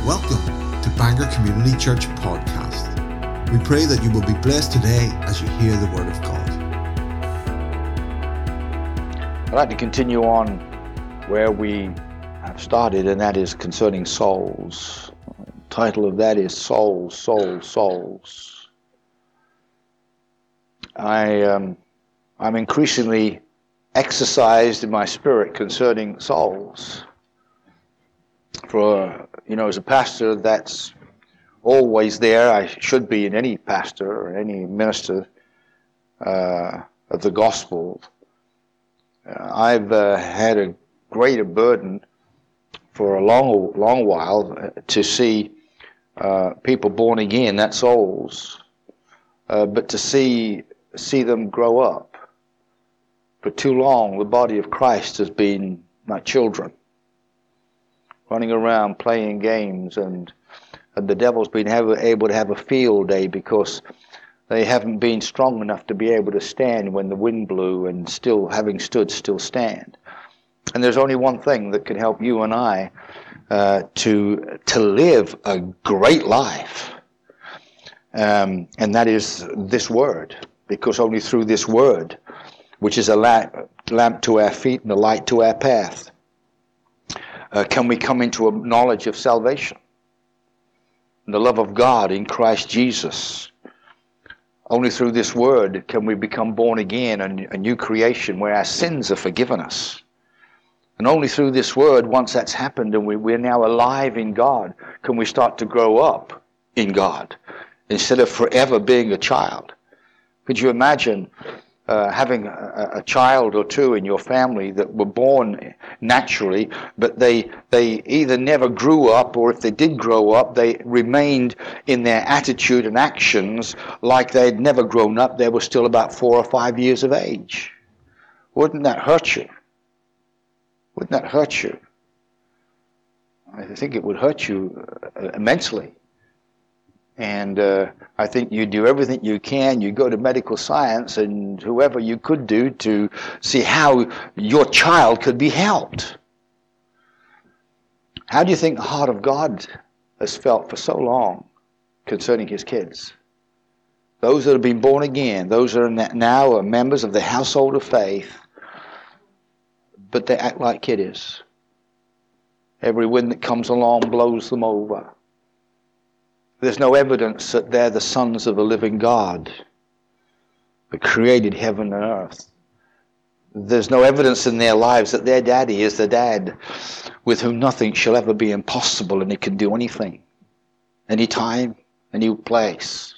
Welcome to Bangor Community Church Podcast. We pray that you will be blessed today as you hear the Word of God. I'd like to continue on where we have started, and that is concerning souls. The title of that is Souls, Souls, Souls. I'm increasingly exercised in my spirit concerning souls. For, as a pastor, that's always there. I should be in any pastor or any minister of the gospel. I've had a greater burden for a long while to see people born again, that's souls, but to see them grow up. For too long, the body of Christ has been like children, running around playing games, and the devil's been able to have a field day because they haven't been strong enough to be able to stand when the wind blew, and still, having stood, still stand. And there's only one thing that can help you and I to live a great life, and that is this Word, because only through this Word, which is a lamp to our feet and a light to our path, can we come into a knowledge of salvation and the love of God in Christ Jesus. Only through this Word can we become born again, and a new creation where our sins are forgiven us. And only through this Word, once that's happened and we're now alive in God, can we start to grow up in God instead of forever being a child. Could you imagine having a child or two in your family that were born naturally, but they either never grew up, or if they did grow up, they remained in their attitude and actions like they'd never grown up. They were still about 4 or 5 years of age. Wouldn't that hurt you? Wouldn't that hurt you? I think it would hurt you immensely. And I think you do everything you can. You go to medical science and whoever you could do to see how your child could be helped. How do you think the heart of God has felt for so long concerning His kids? Those that have been born again, those that are now members of the household of faith, but they act like kiddies. Every wind that comes along blows them over. There's no evidence that they're the sons of the living God that created heaven and earth. There's no evidence in their lives that their daddy is the dad with whom nothing shall ever be impossible, and he can do anything, anytime, any place.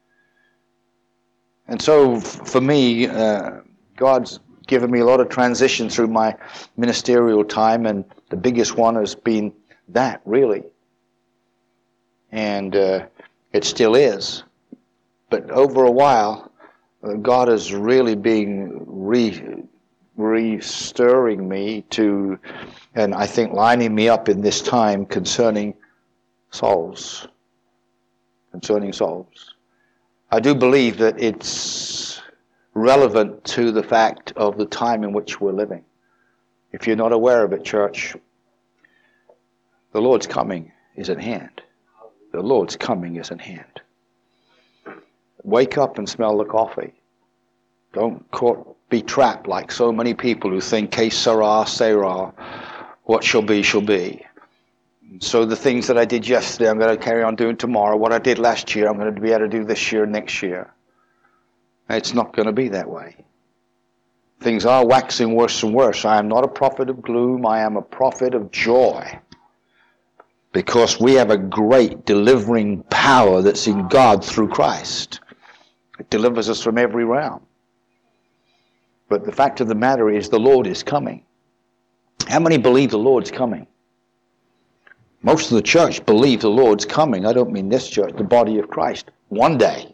And so for me, God's given me a lot of transition through my ministerial time, and the biggest one has been that, really. And it still is. But over a while, God is really being re-stirring me to, and I think lining me up in this time concerning souls. Concerning souls. I do believe that it's relevant to the fact of the time in which we're living. If you're not aware of it, church, the Lord's coming is at hand. The Lord's coming is at hand. Wake up and smell the coffee. Don't be trapped like so many people who think, que sera, sera, what shall be, shall be. So the things that I did yesterday, I'm going to carry on doing tomorrow. What I did last year, I'm going to be able to do this year, next year. It's not going to be that way. Things are waxing worse and worse. I am not a prophet of gloom. I am a prophet of joy. Because we have a great delivering power that's in God through Christ. It delivers us from every realm. But the fact of the matter is the Lord is coming. How many believe the Lord's coming? Most of the church believe the Lord's coming. I don't mean this church, the body of Christ. One day.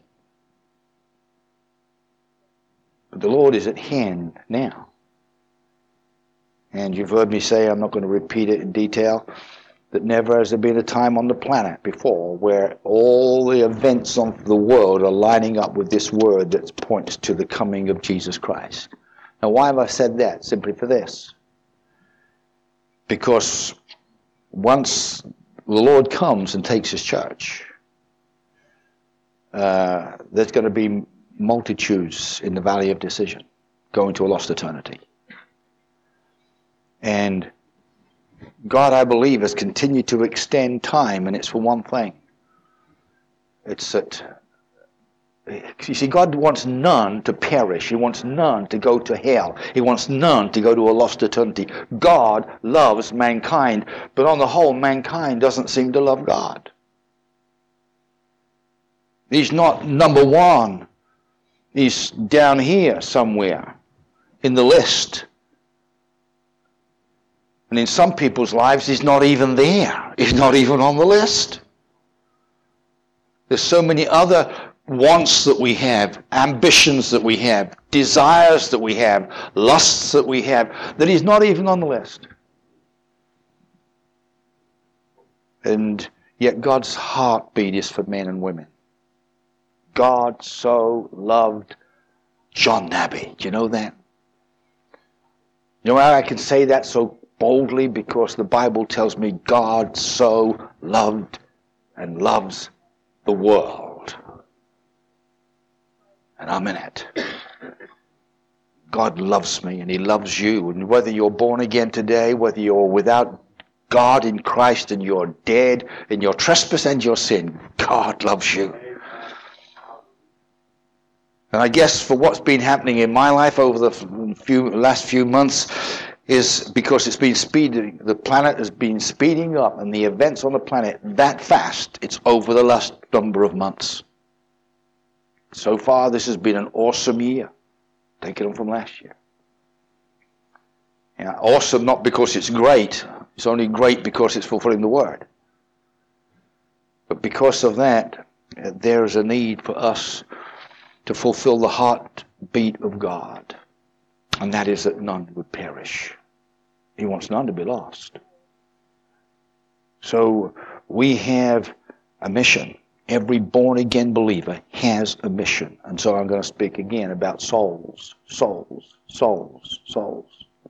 But the Lord is at hand now. And you've heard me say, I'm not going to repeat it in detail, that never has there been a time on the planet before where all the events of the world are lining up with this Word that points to the coming of Jesus Christ. Now, why have I said that? Simply for this. Because once the Lord comes and takes his church, there's going to be multitudes in the valley of decision going to a lost eternity. And God, I believe, has continued to extend time, and it's for one thing. It's that, you see, God wants none to perish. He wants none to go to hell. He wants none to go to a lost eternity. God loves mankind, but on the whole, mankind doesn't seem to love God. He's not number one. He's down here somewhere in the list. And in some people's lives, he's not even there. He's not even on the list. There's so many other wants that we have, ambitions that we have, desires that we have, lusts that we have, that he's not even on the list. And yet God's heartbeat is for men and women. God so loved John Nabby. Do you know that? You know how I can say that so boldly? Because the Bible tells me God so loved and loves the world. And I'm in it. God loves me and he loves you. And whether you're born again today, whether you're without God in Christ and you're dead in your trespass and your sin, God loves you. And I guess for what's been happening in my life over the last few months is because it's been speeding, the planet has been speeding up, and the events on the planet that fast, it's over the last number of months. So far, this has been an awesome year, taking them from last year. Yeah, awesome not because it's great, it's only great because it's fulfilling the word. But because of that, there is a need for us to fulfill the heartbeat of God, and that is that none would perish. He wants none to be lost. So we have a mission. Every born-again believer has a mission. And so I'm going to speak again about souls, souls, souls, souls.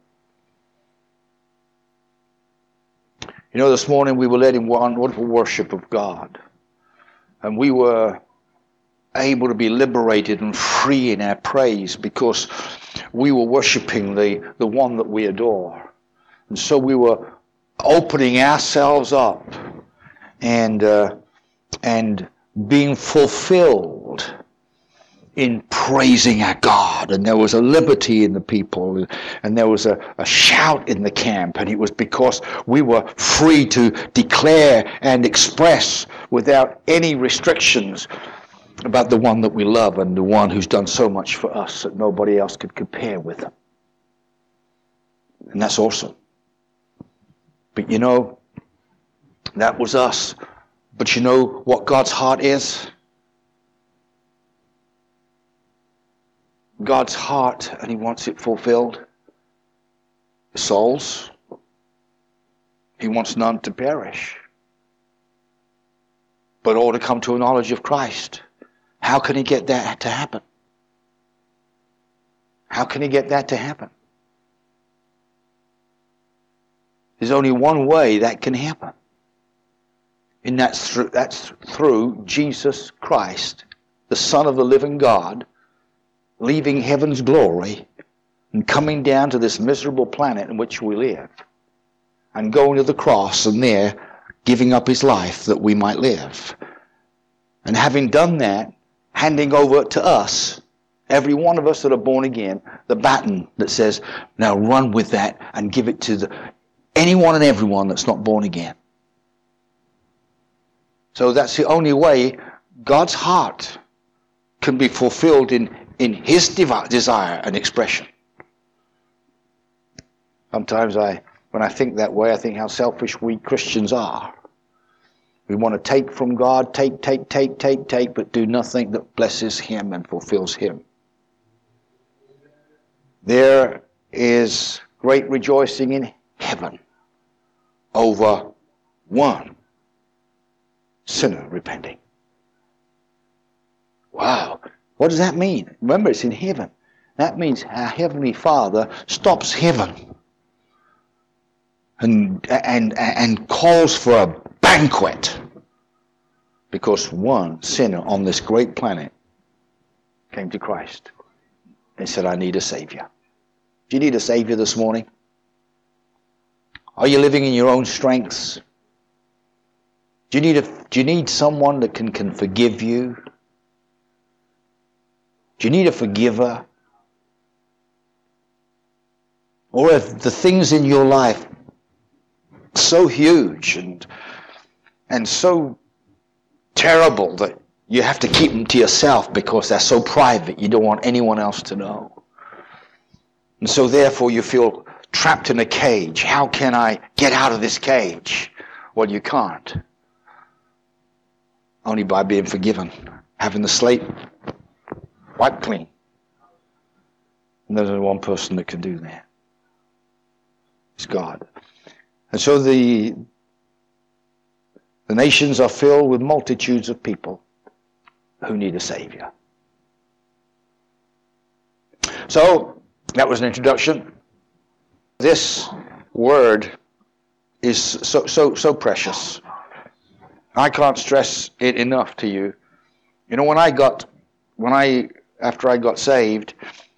You know, this morning we were led in wonderful worship of God, and we were able to be liberated and free in our praise because we were worshiping the one that we adore. And so we were opening ourselves up and being fulfilled in praising our God. And there was a liberty in the people, and there was a shout in the camp, and it was because we were free to declare and express without any restrictions about the one that we love and the one who's done so much for us that nobody else could compare with him. And that's awesome. But you know, that was us. But you know what God's heart is? God's heart, and he wants it fulfilled, souls. He wants none to perish, but all to come to a knowledge of Christ. How can he get that to happen? How can he get that to happen? There's only one way that can happen. And that's through Jesus Christ, the Son of the living God, leaving heaven's glory and coming down to this miserable planet in which we live, and going to the cross and there giving up his life that we might live. And having done that, handing over to us, every one of us that are born again, the baton that says, now run with that and give it to anyone and everyone that's not born again. So that's the only way God's heart can be fulfilled in his desire and expression. Sometimes when I think that way, I think how selfish we Christians are. We want to take from God, take, but do nothing that blesses him and fulfills him. There is great rejoicing in heaven over one sinner repenting. Wow. What does that mean? Remember, it's in heaven. That means our Heavenly Father stops heaven and calls for a banquet because one sinner on this great planet came to Christ and said, I need a Savior. Do you need a Savior this morning? Are you living in your own strengths? Do you need someone that can forgive you? Do you need a forgiver? Or are the things in your life so huge and so terrible that you have to keep them to yourself because they're so private you don't want anyone else to know? And so therefore you feel trapped in a cage. How can I get out of this cage? Well, you can't. Only by being forgiven, having the slate wiped clean. And there's only one person that can do that. It's God. And so the nations are filled with multitudes of people who need a Savior. So, that was an introduction. This word is so precious. I can't stress it enough to you. You know, after I got saved,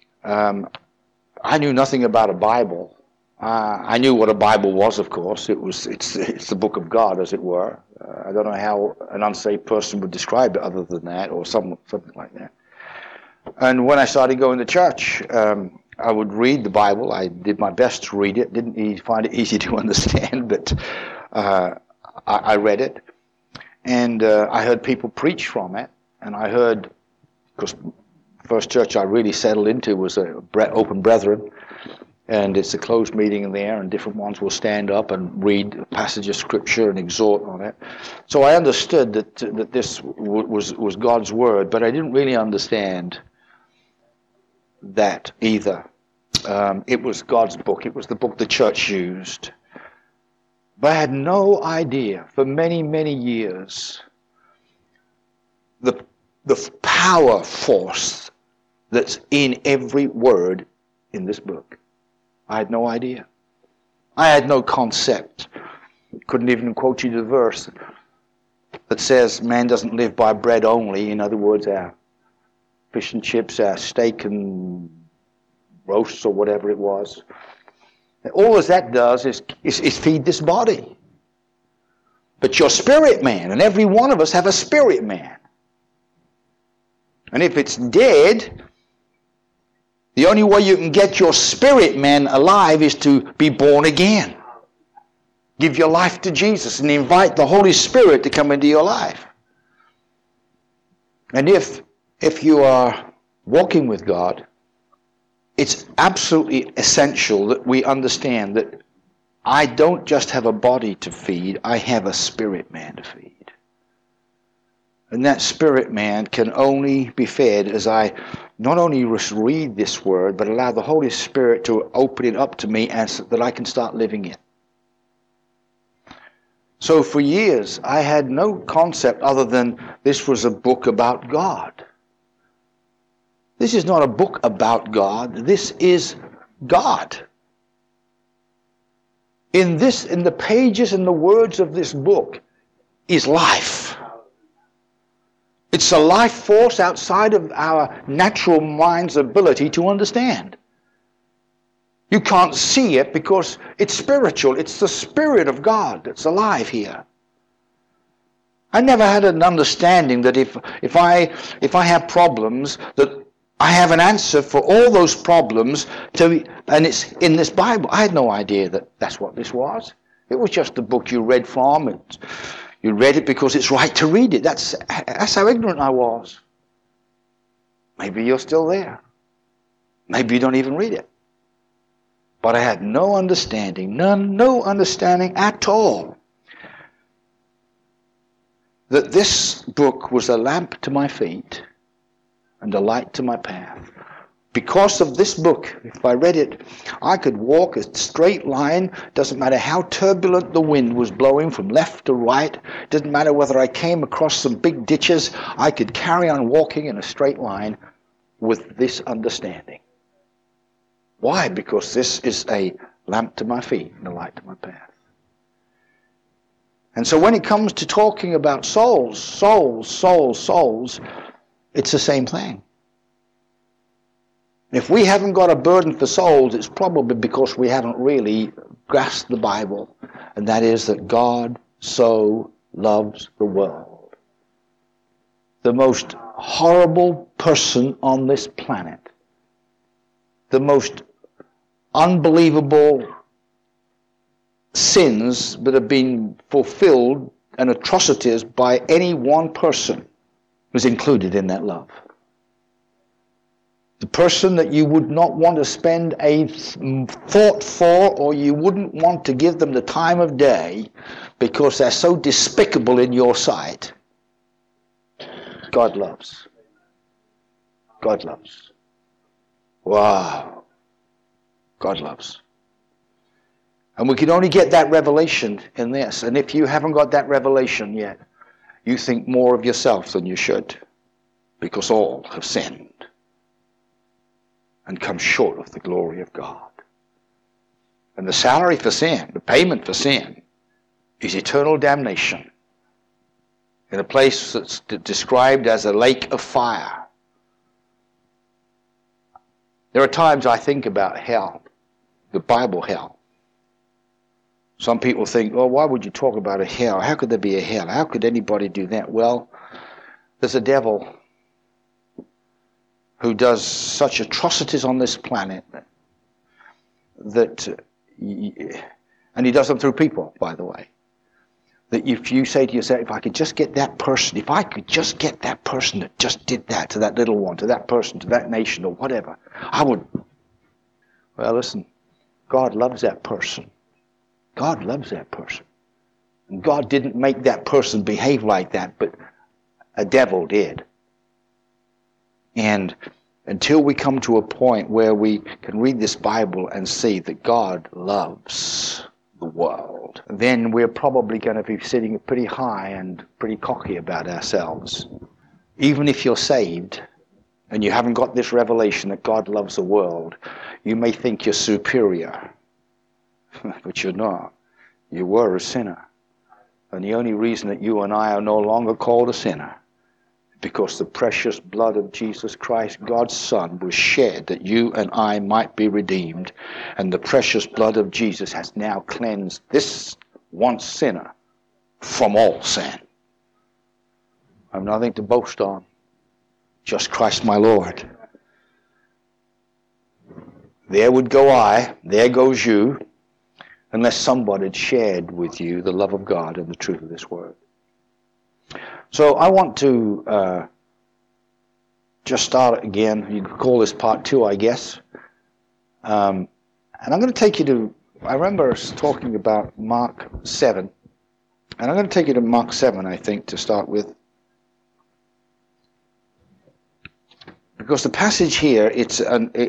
I knew nothing about a Bible. I knew what a Bible was, of course. It's the book of God, as it were. I don't know how an unsaved person would describe it other than that, or something like that. And when I started going to church, I would read the Bible. I did my best to read it. Didn't find it easy to understand, but I read it. And I heard people preach from it. And I heard, because first church I really settled into was Open Brethren. And it's a closed meeting in there, and different ones will stand up and read a passage of Scripture and exhort on it. So I understood that this was God's Word, but I didn't really understand that either. It was God's book. It was the book the church used. But I had no idea for many, many years the power force that's in every word in this book. I had no idea. I had no concept. Couldn't even quote you the verse that says man doesn't live by bread only. In other words, our fish and chips, our steak and roasts or whatever it was. All as that does is feed this body. But your spirit man, and every one of us have a spirit man. And if it's dead, the only way you can get your spirit man alive is to be born again. Give your life to Jesus and invite the Holy Spirit to come into your life. And if you are walking with God, it's absolutely essential that we understand that I don't just have a body to feed, I have a spirit man to feed. And that spirit man can only be fed as I not only read this word, but allow the Holy Spirit to open it up to me so that I can start living it. So for years, I had no concept other than this was a book about God. This is not a book about God. This is God. In the pages and the words of this book is life. It's a life force outside of our natural mind's ability to understand. You can't see it because it's spiritual. It's the Spirit of God that's alive here. I never had an understanding that if I have problems, that I have an answer for all those problems, and it's in this Bible. I had no idea that that's what this was. It was just a book you read from. You read it because it's right to read it. That's how ignorant I was. Maybe you're still there. Maybe you don't even read it. But I had no understanding, no understanding at all, that this book was a lamp to my feet and a light to my path. Because of this book, if I read it, I could walk a straight line. Doesn't matter how turbulent the wind was blowing from left to right. Doesn't matter whether I came across some big ditches. I could carry on walking in a straight line with this understanding. Why? Because this is a lamp to my feet and a light to my path. And so when it comes to talking about souls, it's the same thing. If we haven't got a burden for souls, it's probably because we haven't really grasped the Bible, and that is that God so loves the world. The most horrible person on this planet, the most unbelievable sins that have been fulfilled and atrocities by any one person was included in that love. The person that you would not want to spend a thought for, or you wouldn't want to give them the time of day because they're so despicable in your sight, God loves. God loves. Wow. God loves. And we can only get that revelation in this. And if you haven't got that revelation yet, you think more of yourself than you should, because all have sinned and come short of the glory of God. And the salary for sin, the payment for sin, is eternal damnation in a place that's described as a lake of fire. There are times I think about hell, the Bible hell. Some people think, oh, why would you talk about a hell? How could there be a hell? How could anybody do that? Well, there's a devil who does such atrocities on this planet that, and he does them through people, by the way, that if you say to yourself, if I could just get that person, if I could just get that person that just did that to that little one, to that person, to that nation, or whatever, I would. Well, listen, God loves that person. God loves that person. And God didn't make that person behave like that, but a devil did. And until we come to a point where we can read this Bible and see that God loves the world, then we're probably going to be sitting pretty high and pretty cocky about ourselves. Even if you're saved and you haven't got this revelation that God loves the world, you may think you're superior. But you're not. You were a sinner. And the only reason that you and I are no longer called a sinner, because the precious blood of Jesus Christ, God's Son, was shed that you and I might be redeemed. And the precious blood of Jesus has now cleansed this once sinner from all sin. I have nothing to boast on. Just Christ my Lord. There would go I, there goes you, unless somebody had shared with you the love of God and the truth of this word. So I want to just start again. You could call this part 2, I guess. And I'm going to take you to, I remember us talking about Mark 7. And I'm going to take you to Mark 7, I think, to start with. Because the passage here, it's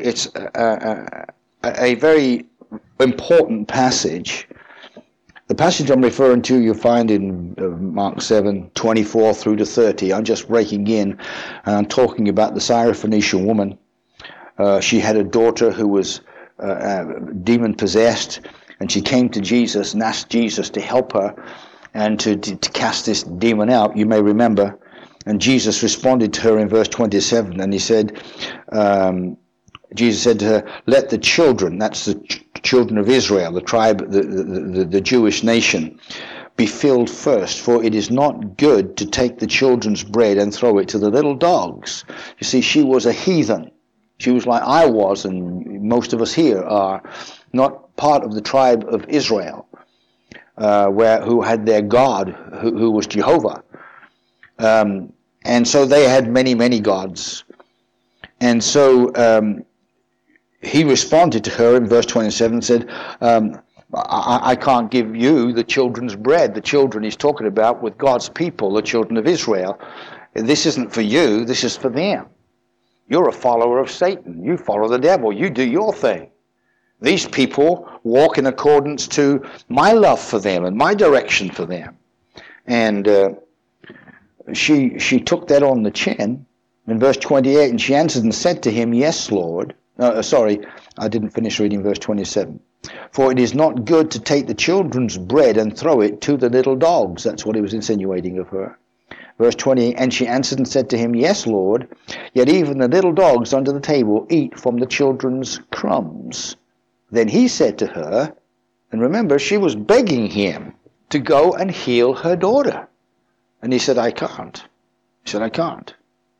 a very important passage. The passage I'm referring to, you'll find in Mark 7, 24 through to 30. I'm just breaking in and I'm talking about the Syrophoenician woman. She had a daughter who was demon-possessed, and she came to Jesus and asked Jesus to help her and to cast this demon out, you may remember. And Jesus responded to her in verse 27, and he said, Jesus said to her, let the children, that's the children of Israel, the tribe, the Jewish nation, be filled first, for it is not good to take the children's bread and throw it to the little dogs. You see, she was a heathen. She was like I was, and most of us here are not part of the tribe of Israel, who had their God, who was Jehovah. And so they had many, many gods. And so he responded to her in verse 27 and said, I can't give you the children's bread. The children he's talking about with God's people, the children of Israel. This isn't for you, this is for them. You're a follower of Satan. You follow the devil. You do your thing. These people walk in accordance to my love for them and my direction for them. And she took that on the chin in verse 28, and she answered and said to him, yes, Lord. Sorry, I didn't finish reading verse 27. For it is not good to take the children's bread and throw it to the little dogs. That's what he was insinuating of her. Verse 20, and she answered and said to him, Yes, Lord, yet even the little dogs under the table eat from the children's crumbs. Then he said to her, and remember, she was begging him to go and heal her daughter. And he said, I can't. He said, I can't.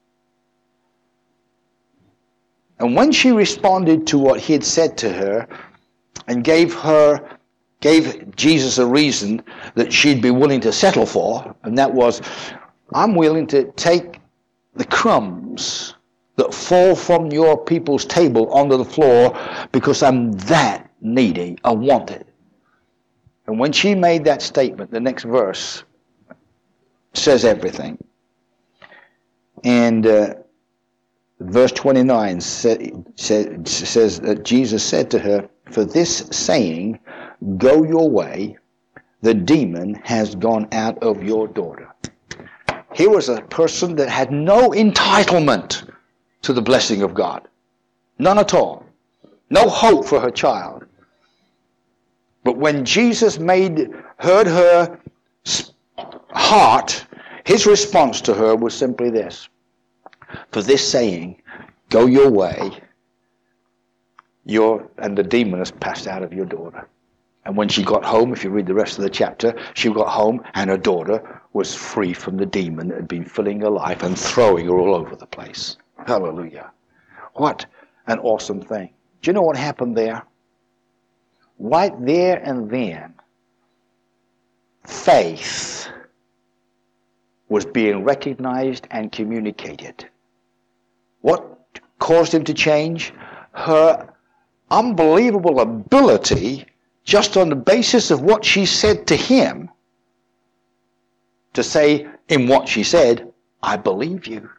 And when she responded to what he had said to her and gave Jesus a reason that she'd be willing to settle for, and that was, I'm willing to take the crumbs that fall from your people's table onto the floor because I'm that needy. I want it. And when she made that statement, the next verse says everything. And verse 29 says that Jesus said to her, for this saying, go your way, the demon has gone out of your daughter. Here was a person that had no entitlement to the blessing of God. None at all. No hope for her child. But when Jesus heard her heart, his response to her was simply this. For this saying, go your way, and the demon has passed out of your daughter. And when she got home, if you read the rest of the chapter, she got home and her daughter was free from the demon that had been filling her life and throwing her all over the place. Hallelujah. What an awesome thing. Do you know what happened there? Right there and then, faith was being recognized and communicated. What caused him to change? Her unbelievable ability, just on the basis of what she said to him, to say in what she said, I believe you.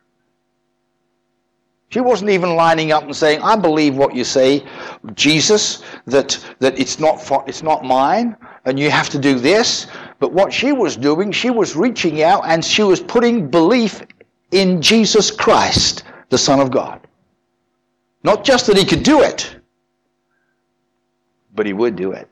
She wasn't even lining up and saying, I believe what you say, Jesus, that it's not mine, and you have to do this. But what she was doing, she was reaching out and she was putting belief in Jesus Christ, the Son of God. Not just that he could do it, but he would do it.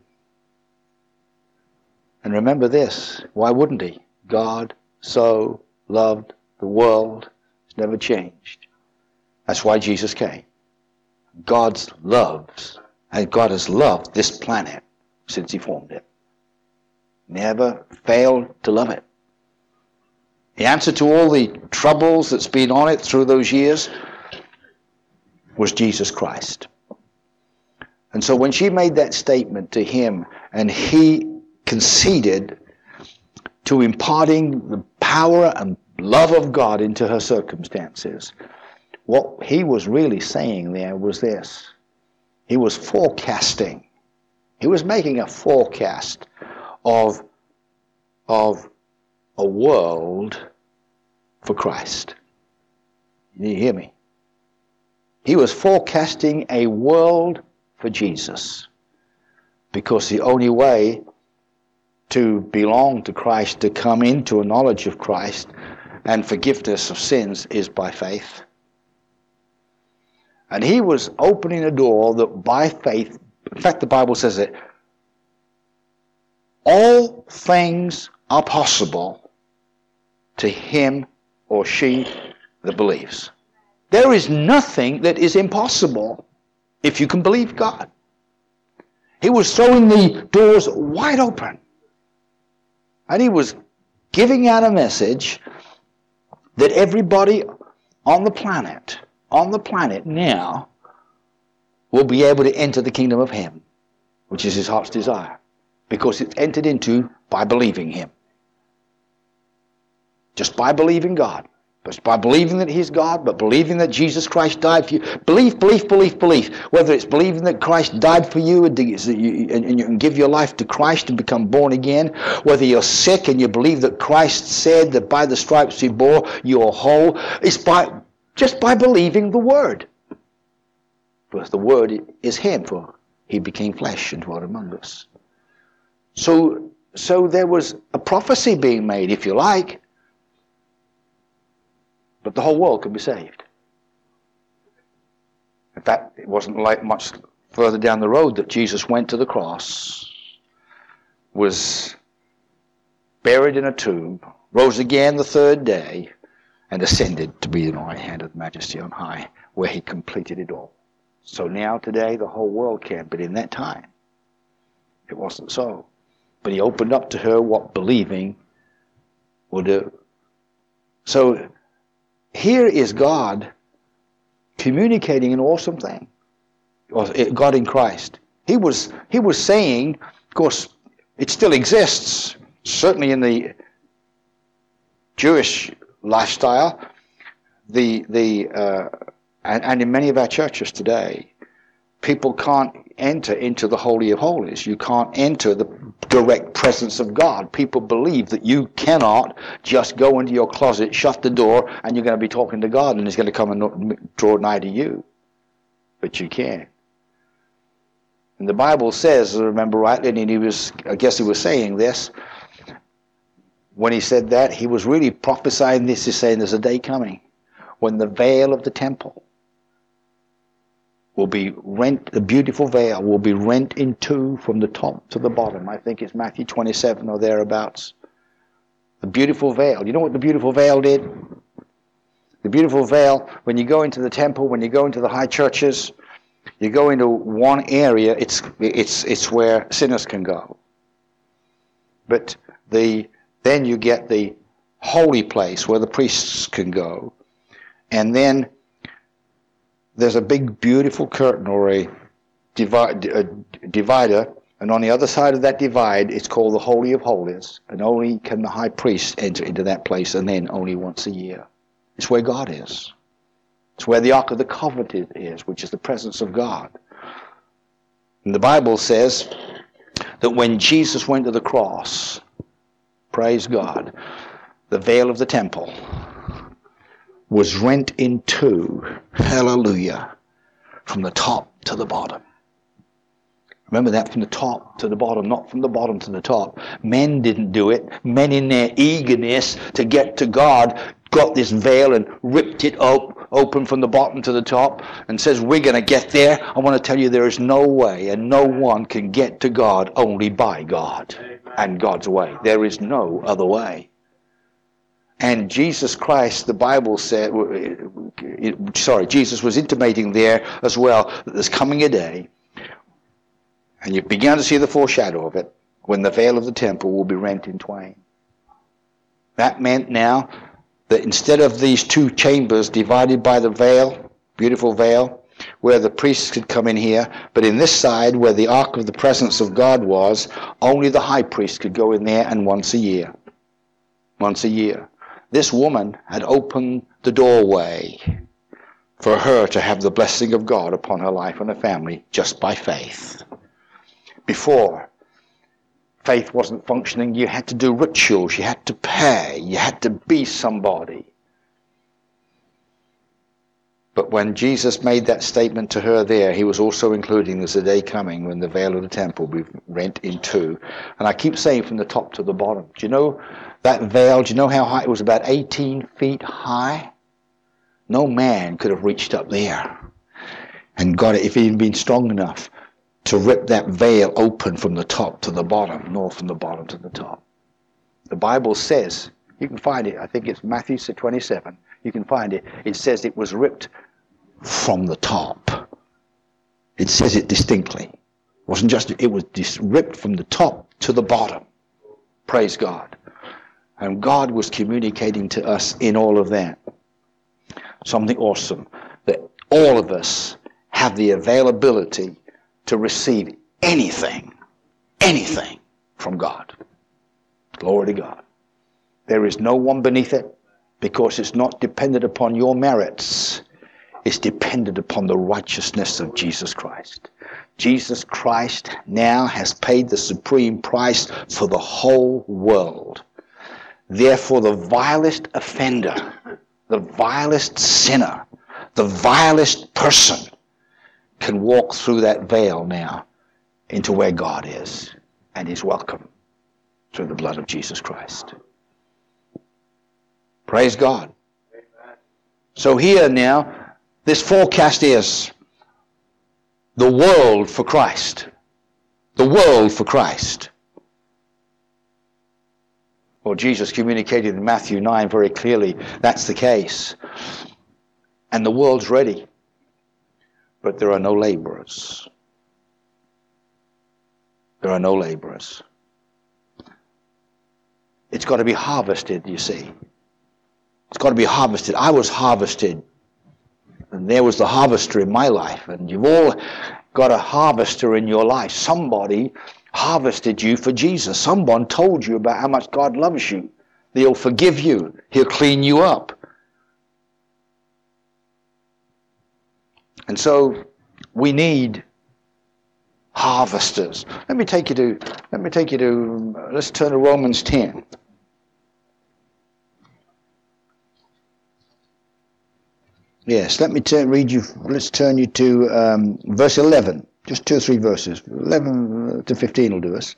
And remember this, why wouldn't he? God so loved the world, it's never changed. That's why Jesus came. God has loved this planet since he formed it. Never failed to love it. The answer to all the troubles that's been on it through those years was Jesus Christ. And so when she made that statement to him and he conceded to imparting the power and love of God into her circumstances, what he was really saying there was this. He was forecasting. He was making a forecast of a world for Christ. Do you hear me? He was forecasting a world for Jesus. Because the only way to belong to Christ, to come into a knowledge of Christ and forgiveness of sins is by faith. And he was opening a door that by faith, in fact the Bible says it, all things are possible to him or she that believes. There is nothing that is impossible if you can believe God. He was throwing the doors wide open. And he was giving out a message that everybody on the planet now will be able to enter the kingdom of heaven, which is his heart's desire, because it's entered into by believing him. Just by believing God. Just by believing that he's God, but believing that Jesus Christ died for you. Belief. Whether it's believing that Christ died for you and you can give your life to Christ and become born again. Whether you're sick and you believe that Christ said that by the stripes he bore, you're whole. It's just by believing the Word. Because the Word is him, for he became flesh and dwelt among us. So there was a prophecy being made, if you like, but the whole world could be saved. In fact, it wasn't like much further down the road that Jesus went to the cross, was buried in a tomb, rose again the third day, and ascended to be in the right hand of Majesty on high, where he completed it all. So now today the whole world can, but in that time it wasn't so. But he opened up to her what believing will do. So here is God communicating an awesome thing. God in Christ. He was saying, of course, it still exists, certainly in the Jewish lifestyle, and in many of our churches today, people can't enter into the Holy of Holies. You can't enter the direct presence of God. People believe that you cannot just go into your closet, shut the door, and you're going to be talking to God, and He's going to come and draw nigh to you. But you can. And the Bible says, I remember rightly, and I guess he was saying this, when he said that, he was really prophesying this. He's saying there's a day coming when the veil of the temple will be rent, the beautiful veil will be rent in two from the top to the bottom. I think it's Matthew 27 or thereabouts. The beautiful veil. You know what the beautiful veil did? The beautiful veil, when you go into the temple, when you go into the high churches, you go into one area, it's where sinners can go. But then you get the holy place where the priests can go. And then there's a big beautiful curtain or a divider, and on the other side of that divide it's called the Holy of Holies, and only can the high priest enter into that place, and then only once a year. It's where God is. It's where the Ark of the Covenant is, which is the presence of God. And the Bible says that when Jesus went to the cross, praise God, the veil of the temple was rent in two, hallelujah, from the top to the bottom. Remember that, from the top to the bottom, not from the bottom to the top. Men didn't do it. Men in their eagerness to get to God got this veil and ripped it open from the bottom to the top and says, we're going to get there. I want to tell you there is no way, and no one can get to God only by God and God's way. There is no other way. And Jesus Christ, the Bible said, Jesus was intimating there as well that there's coming a day, and you began to see the foreshadow of it, when the veil of the temple will be rent in twain. That meant now that instead of these two chambers divided by the veil, beautiful veil, where the priests could come in here, but in this side where the ark of the presence of God was, only the high priest could go in there, and once a year. Once a year. This woman had opened the doorway for her to have the blessing of God upon her life and her family just by faith. Before, faith wasn't functioning. You had to do rituals. You had to pay. You had to be somebody. But when Jesus made that statement to her there, he was also including there's a day coming when the veil of the temple will be rent in two. And I keep saying from the top to the bottom. Do you know that veil? Do you know how high? It was about 18 feet high. No man could have reached up there and got it if he'd been strong enough to rip that veil open from the top to the bottom, nor from the bottom to the top. The Bible says, you can find it, I think it's Matthew 27, you can find it, it says it was ripped from the top. It says it distinctly. It wasn't just, it was ripped from the top to the bottom. Praise God. And God was communicating to us in all of that. Something awesome, that all of us have the availability to receive anything from God. Glory to God. There is no one beneath it, because it's not dependent upon your merits. It's dependent upon the righteousness of Jesus Christ. Jesus Christ now has paid the supreme price for the whole world. Therefore, the vilest offender, the vilest sinner, the vilest person can walk through that veil now into where God is, and is welcome through the blood of Jesus Christ. Praise God. Amen. So here now, this forecast is the world for Christ. The world for Christ. Well, Jesus communicated in Matthew 9 very clearly that's the case. And the world's ready. But there are no laborers. There are no laborers. It's got to be harvested, you see. It's got to be harvested. I was harvested. And there was the harvester in my life. And you've all got a harvester in your life. Somebody harvested you for Jesus. Someone told you about how much God loves you. He'll forgive you. He'll clean you up. And so we need harvesters. Let's turn to Romans 10. Yes, let's turn you to verse 11. Just 2 or 3 verses. 11 to 15 will do us.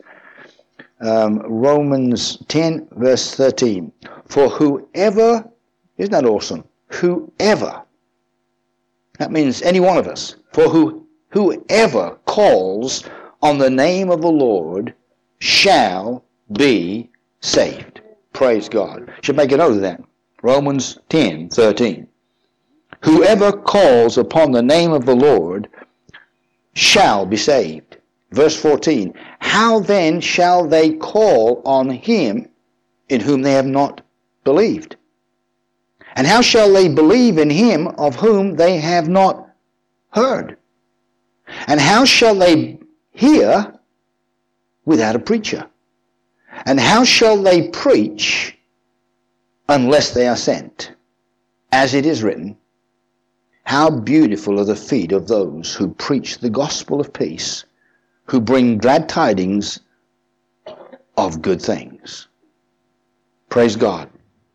Romans 10, verse 13. For whoever, isn't that awesome? Whoever, that means any one of us. For whoever calls on the name of the Lord shall be saved. Praise God. Should make a note of that. Romans 10, 13. Whoever calls upon the name of the Lord shall be saved. Verse 14. How then shall they call on him in whom they have not believed? And how shall they believe in him of whom they have not heard? And how shall they hear without a preacher? And how shall they preach unless they are sent? As it is written, how beautiful are the feet of those who preach the gospel of peace, who bring glad tidings of good things. Praise God.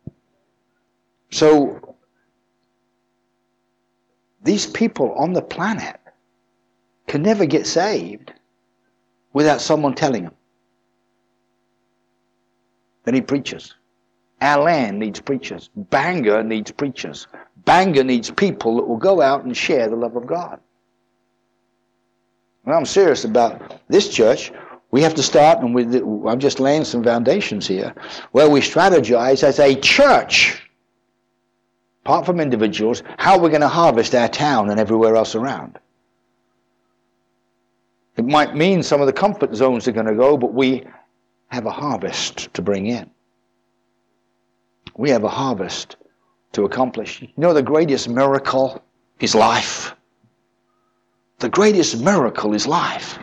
So, these people on the planet can never get saved without someone telling them. They need preachers. Our land needs preachers. Bangor needs preachers. Bangor needs people that will go out and share the love of God. Well, I'm serious about this church. We have to start, and I'm just laying some foundations here, where we strategize as a church, apart from individuals, how we're going to harvest our town and everywhere else around. It might mean some of the comfort zones are going to go, but we have a harvest to bring in. We have a harvest to accomplish. You know, the greatest miracle is life. The greatest miracle is life.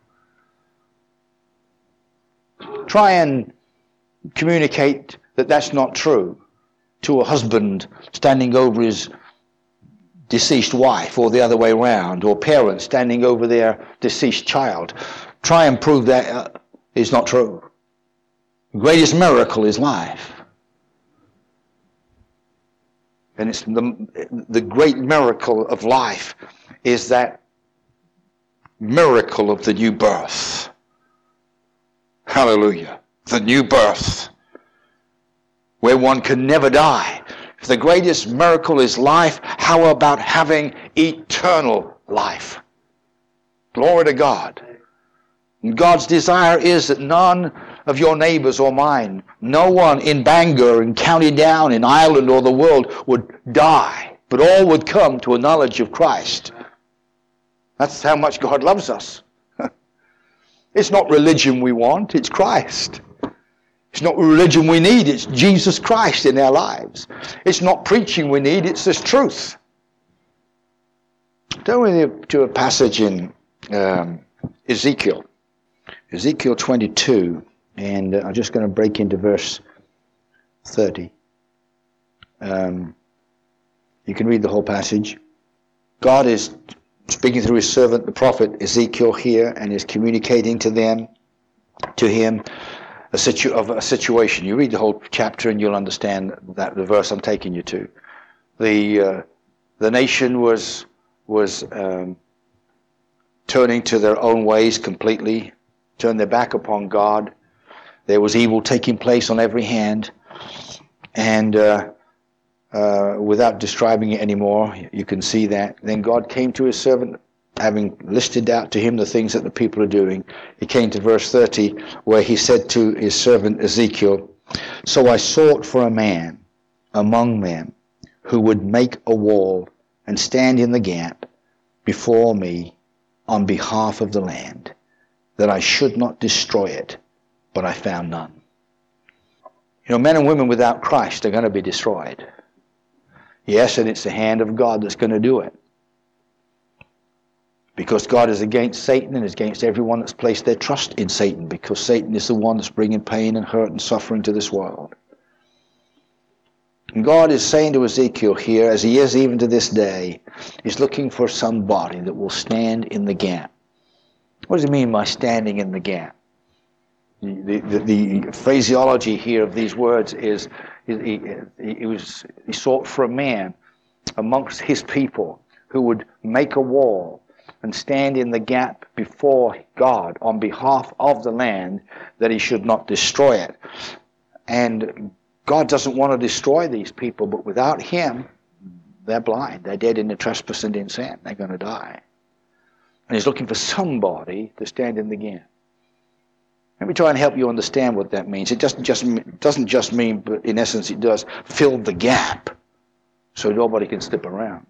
Try and communicate that that's not true to a husband standing over his deceased wife, or the other way around, or parents standing over their deceased child. Try and prove that is not true. The greatest miracle is life. And it's the great miracle of life is that miracle of the new birth. Hallelujah. The new birth, where one can never die. If the greatest miracle is life, how about having eternal life? Glory to God. And God's desire is that none of your neighbors or mine, no one in Bangor, in County Down, in Ireland, or the world would die, but all would come to a knowledge of Christ. That's how much God loves us. It's not religion we want, it's Christ. It's not religion we need, it's Jesus Christ in our lives. It's not preaching we need, it's this truth. Turn with me to a passage in Ezekiel 22, and I'm just going to break into verse 30. You can read the whole passage. God is speaking through his servant, the prophet Ezekiel here, and is communicating to him a situation. You read the whole chapter and you'll understand that the verse I'm taking you to. The nation was turning to their own ways completely, turned their back upon God. There was evil taking place on every hand, and without describing it anymore, you can see that. Then God came to his servant having listed out to him the things that the people are doing, he came to verse 30, where he said to his servant Ezekiel, "So I sought for a man among them who would make a wall and stand in the gap before me on behalf of the land, that I should not destroy it, but I found none." You know, men and women without Christ are going to be destroyed. Yes, and it's the hand of God that's going to do it. Because God is against Satan and is against everyone that's placed their trust in Satan, because Satan is the one that's bringing pain and hurt and suffering to this world. And God is saying to Ezekiel here, as he is even to this day, he's looking for somebody that will stand in the gap. What does he mean by standing in the gap? The phraseology here of these words is he sought for a man amongst his people who would make a wall and stand in the gap before God on behalf of the land, that he should not destroy it. And God doesn't want to destroy these people, but without him, they're blind. They're dead in the trespass and in sin. They're going to die. And he's looking for somebody to stand in the gap. Let me try and help you understand what that means. It doesn't just mean, but in essence it does, fill the gap so nobody can slip around.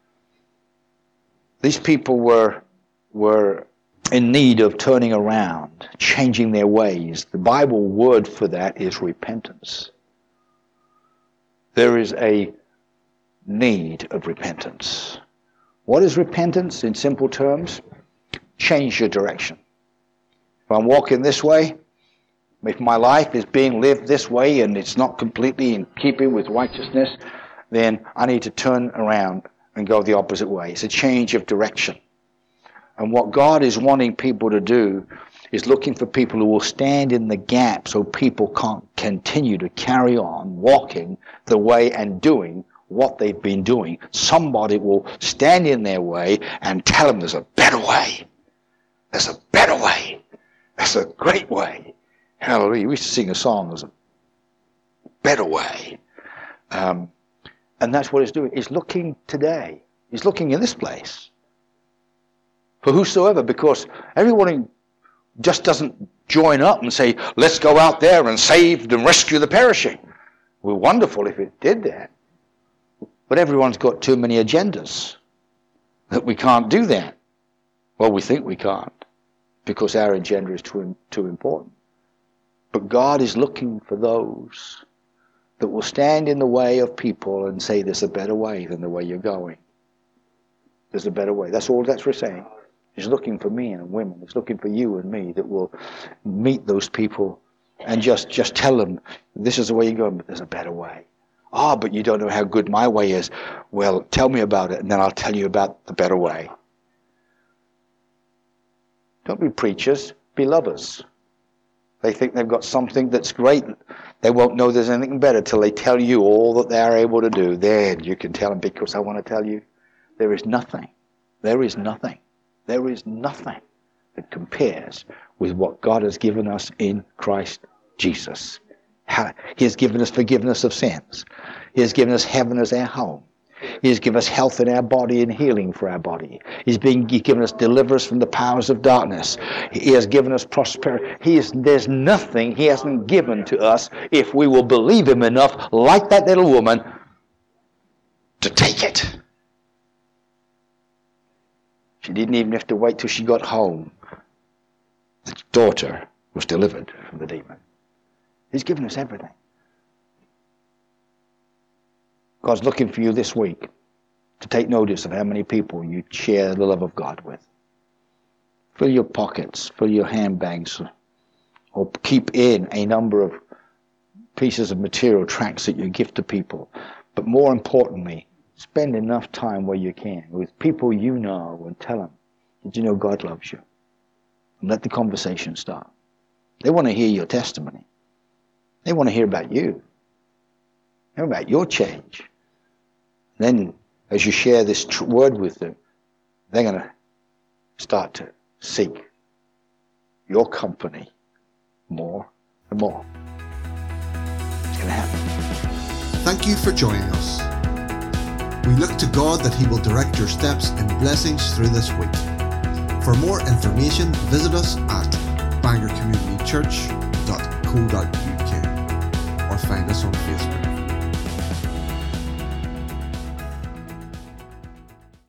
These people were in need of turning around, changing their ways. The Bible word for that is repentance. There is a need of repentance. What is repentance in simple terms? Change your direction. If I'm walking this way, if my life is being lived this way and it's not completely in keeping with righteousness, then I need to turn around and go the opposite way. It's a change of direction. And what God is wanting people to do is looking for people who will stand in the gap so people can't continue to carry on walking the way and doing what they've been doing. Somebody will stand in their way and tell them there's a better way. There's a better way. There's a great way. Hallelujah. We used to sing a song, there's a better way. And that's what he's doing. He's looking today. He's looking in this place for whosoever, because everyone just doesn't join up and say, let's go out there and save and rescue the perishing. We're wonderful if it did that. But everyone's got too many agendas that we can't do that. Well, we think we can't because our agenda is too important. But God is looking for those that will stand in the way of people and say there's a better way than the way you're going. There's a better way. That's all that's we're saying. He's looking for men and women. He's looking for you and me that will meet those people and just tell them, this is the way you're going, but there's a better way. Ah, but you don't know how good my way is. Well, tell me about it, and then I'll tell you about the better way. Don't be preachers, be lovers. They think they've got something that's great. They won't know there's anything better till they tell you all that they are able to do. Then you can tell them, because I want to tell you, there is nothing. There is nothing. There is nothing that compares with what God has given us in Christ Jesus. He has given us forgiveness of sins. He has given us heaven as our home. He has given us health in our body and healing for our body. He's given us deliverance from the powers of darkness. He has given us prosperity. There's nothing He hasn't given to us if we will believe Him enough, like that little woman, to take it. She didn't even have to wait till she got home. The daughter was delivered from the demon. He's given us everything. God's looking for you this week to take notice of how many people you share the love of God with. Fill your pockets, fill your handbags, or keep in a number of pieces of material, tracts that you give to people. But more importantly, spend enough time where you can with people you know and tell them, did you know God loves you? And let the conversation start. They want to hear your testimony. They want to hear about you. Hear about your change. Then, as you share this word with them, they're going to start to seek your company more and more. It's going to happen. Thank you for joining us. We look to God that He will direct your steps and blessings through this week. For more information, visit us at bangorcommunitychurch.co.uk or find us on